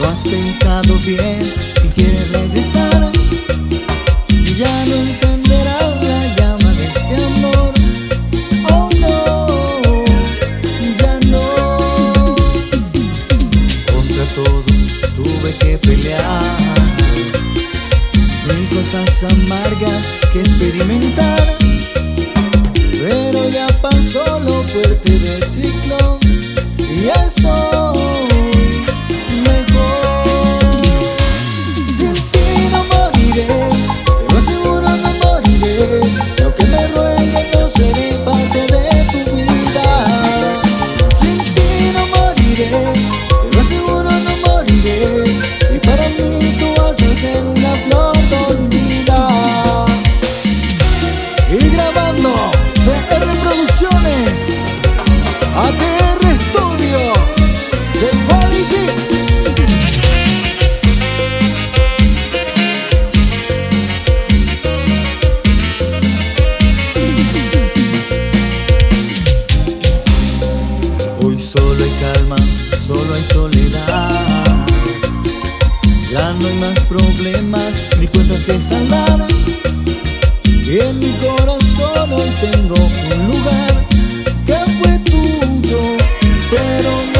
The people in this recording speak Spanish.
Lo has pensado bien y quieres regresar. Ya no encenderá la llama de este amor. Oh no, ya no. Contra todo tuve que pelear, mil cosas amargas que experimentar. Pero ya pasó lo fuerte del ciclo y ya estoy mejor. Sin ti no moriré, te lo aseguro, no moriré. Y aunque me rueguen, no seré parte de tu vida. Sin ti no moriré, te lo aseguro, no moriré. Y para mí tú vas a ser una flor dormida. Y grabando CR Producciones, ATR Studio, The Quality. Hoy solo hay calma, solo hay soledad. Ya no hay más problemas ni cuentas que saldar. Y en mi corazón hoy tengo un lugar que fue tuyo, pero